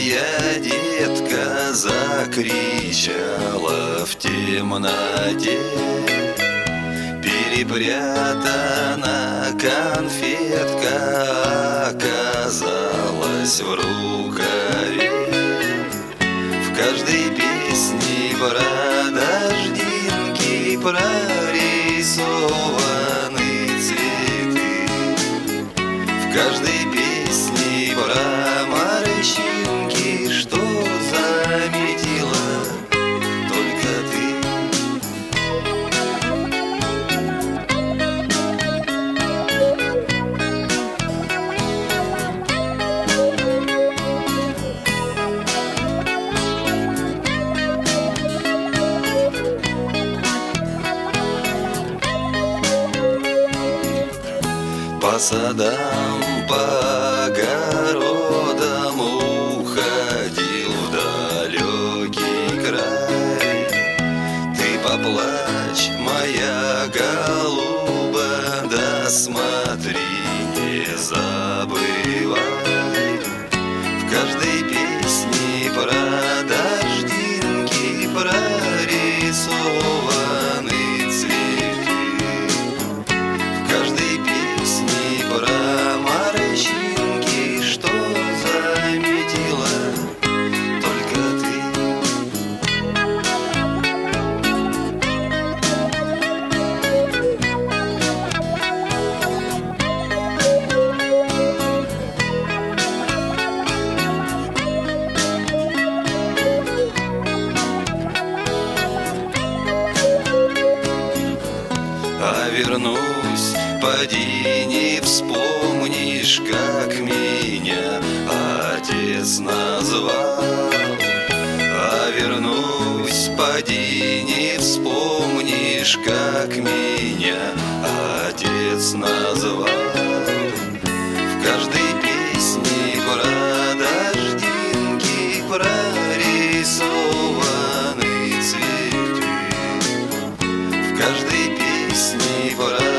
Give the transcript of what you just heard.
моя детка закричала в темноте. Перепрятана конфетка оказалась в рукаве. В каждой песне про дождинки прорисованы цветы. В каждой песне про морщинки, что заметила только ты. По садам, по огородам уходил в далекий край. Ты поплачь, моя голуба, да смотри, не забывай. В каждой песне про дождинки прорисованы цветы. В каждой песне про морщинки, что заметила только ты. А вернусь, поди не вспомнишь, как меня отец назвал. А вернусь, поди не вспомнишь, как меня отец назвал. В каждой песне про дождинки прорисованы цветы. В каждой песне про